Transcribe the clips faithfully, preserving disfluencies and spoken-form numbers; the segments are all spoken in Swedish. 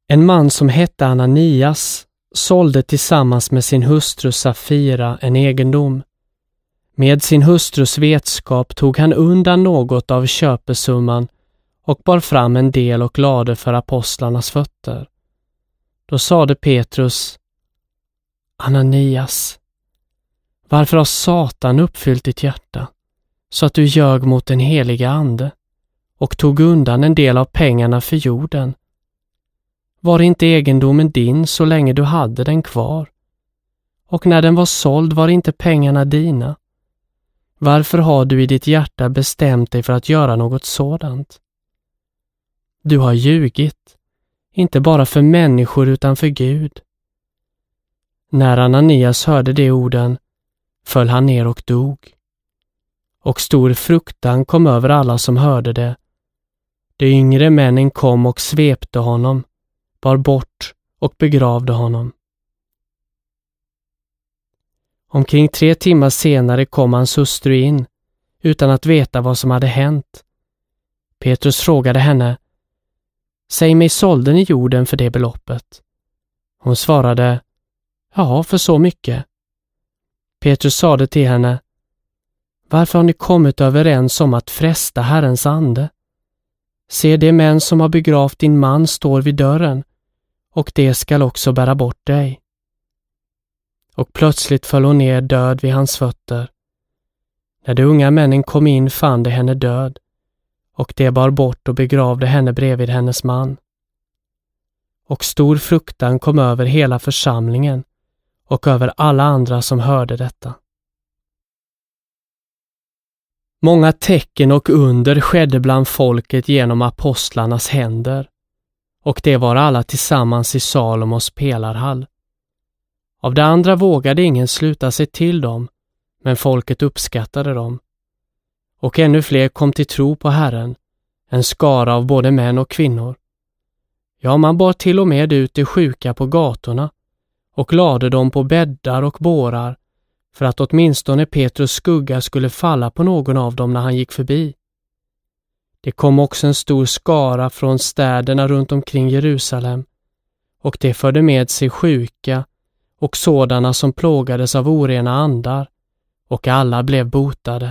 En man som hette Ananias sålde tillsammans med sin hustru Safira en egendom. Med sin hustrus vetskap tog han undan något av köpesumman och bar fram en del och lade för apostlarnas fötter. Då sade Petrus: Ananias, varför har Satan uppfyllt ditt hjärta så att du ljög mot den heliga ande och tog undan en del av pengarna för jorden? Var inte egendomen din så länge du hade den kvar? Och när den var såld var inte pengarna dina? Varför har du i ditt hjärta bestämt dig för att göra något sådant? Du har ljugit, inte bara för människor utan för Gud. När Ananias hörde de orden föll han ner och dog. Och stor fruktan kom över alla som hörde det. De yngre männen kom och svepte honom, bar bort och begravde honom. Omkring tre timmar senare kom hans hustru in, utan att veta vad som hade hänt. Petrus frågade henne: Säg mig, sålde ni jorden för det beloppet? Hon svarade: Ja, för så mycket. Petrus sade till henne: Varför har ni kommit överens om att fresta Herrens ande? Se, de män som har begravt din man står vid dörren, och det skall också bära bort dig. Och plötsligt föll hon ner död vid hans fötter. När de unga männen kom in fann de henne död, och de bar bort och begravde henne bredvid hennes man. Och stor fruktan kom över hela församlingen och över alla andra som hörde detta. Många tecken och under skedde bland folket genom apostlarnas händer, och det var alla tillsammans i Salomos pelarhall. Av det andra vågade ingen sluta sig till dem, men folket uppskattade dem. Och ännu fler kom till tro på Herren, en skara av både män och kvinnor. Ja, man bar till och med ut de sjuka på gatorna och lade dem på bäddar och bårar, för att åtminstone Petrus skugga skulle falla på någon av dem när han gick förbi. Det kom också en stor skara från städerna runt omkring Jerusalem, och det förde med sig sjuka och sådana som plågades av orena andar, och alla blev botade.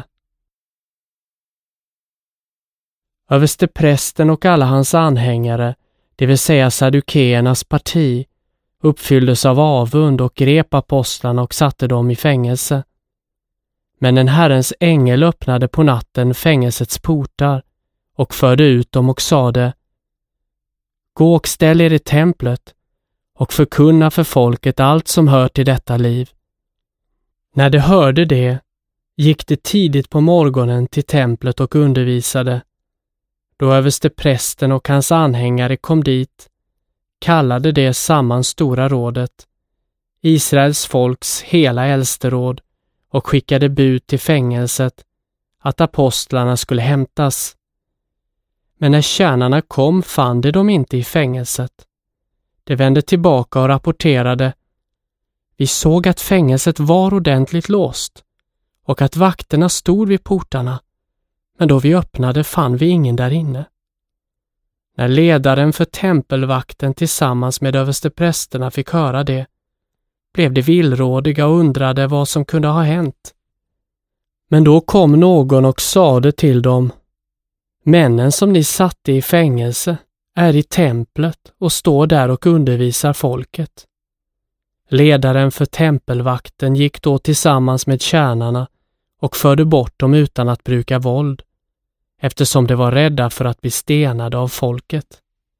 Översteprästen och alla hans anhängare, det vill säga saddukeernas parti, uppfylldes av avund och grep apostlarna och satte dem i fängelse. Men en Herrens ängel öppnade på natten fängelsets portar och förde ut dem och sade: Gå och ställ er i templet och förkunna för folket allt som hör till detta liv. När de hörde det gick de tidigt på morgonen till templet och undervisade. Då översteprästen och hans anhängare kom dit, kallade det samman stora rådet, Israels folks hela äldsteråd, och skickade bud till fängelset att apostlarna skulle hämtas. Men när tjänarna kom fann de dem inte i fängelset. De vände tillbaka och rapporterade: Vi såg att fängelset var ordentligt låst och att vakterna stod vid portarna, men då vi öppnade fann vi ingen där inne. När ledaren för tempelvakten tillsammans med översteprästerna fick höra det, blev de villrådiga och undrade vad som kunde ha hänt. Men då kom någon och sade till dem: Männen som ni satte i fängelse är i templet och står där och undervisar folket. Ledaren för tempelvakten gick då tillsammans med tjänarna och förde bort dem utan att bruka våld, eftersom de var rädda för att bli stenade av folket.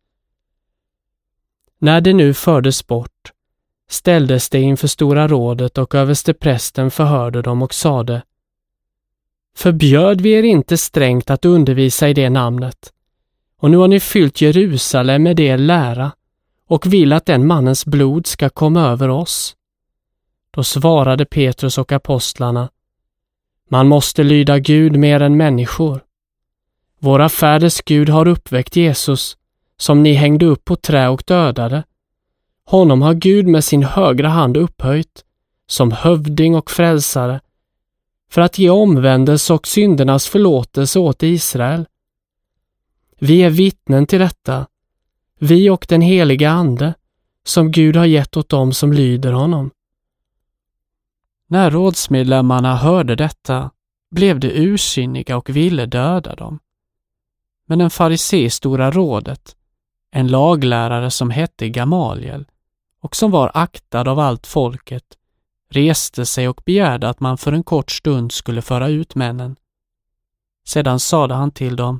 När de nu fördes bort, ställdes de inför stora rådet, och översteprästen förhörde dem och sade: Förbjöd vi er inte strängt att undervisa i det namnet, och nu har ni fyllt Jerusalem med det lära och vill att den mannens blod ska komma över oss. Då svarade Petrus och apostlarna: Man måste lyda Gud mer än människor. Våra fäders Gud har uppväckt Jesus, som ni hängde upp på trä och dödade. Honom har Gud med sin högra hand upphöjt, som hövding och frälsare, för att ge omvändelse och syndernas förlåtelse åt Israel. Vi är vittnen till detta, vi och den heliga ande, som Gud har gett åt dem som lyder honom. När rådsmedlemmarna hörde detta blev de ursinniga och ville döda dem. Men den farisé stora rådet, en laglärare som hette Gamaliel och som var aktad av allt folket, reste sig och begärde att man för en kort stund skulle föra ut männen. Sedan sade han till dem: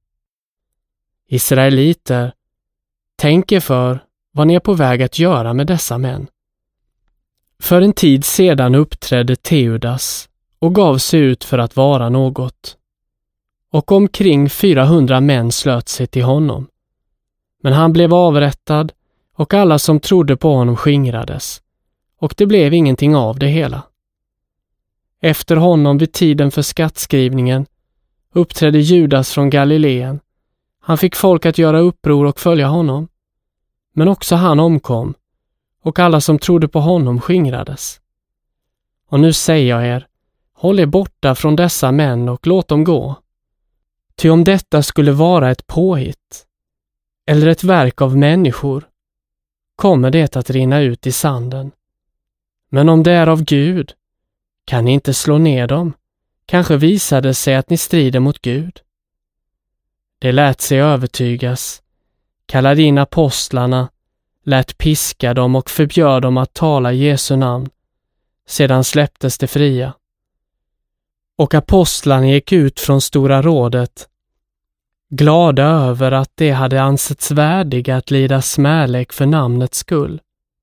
Israeliter, tänk er för vad ni är på väg att göra med dessa män. För en tid sedan uppträdde Teudas och gav sig ut för att vara något. Och omkring fyrahundra män slöt sig till honom. Men han blev avrättad och alla som trodde på honom skingrades, och det blev ingenting av det hela. Efter honom vid tiden för skattskrivningen uppträdde Judas från Galileen. Han fick folk att göra uppror och följa honom. Men också han omkom, och alla som trodde på honom skingrades. Och nu säger jag er, håll er borta från dessa män och låt dem gå. Ty om detta skulle vara ett påhitt, eller ett verk av människor, kommer det att rinna ut i sanden. Men om det är av Gud, kan ni inte slå ner dem. Kanske visar det sig att ni strider mot Gud. Det lät sig övertygas, kallade in apostlarna, lät piska dem och förbjöd dem att tala Jesu namn. Sedan släpptes det fria. Och apostlarna gick ut från stora rådet, glada över att de hade ansetts värdiga att lida smälek för namnets skull.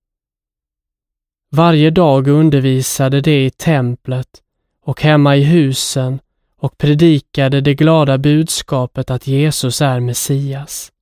Varje dag undervisade de i templet och hemma i husen och predikade det glada budskapet att Jesus är Messias.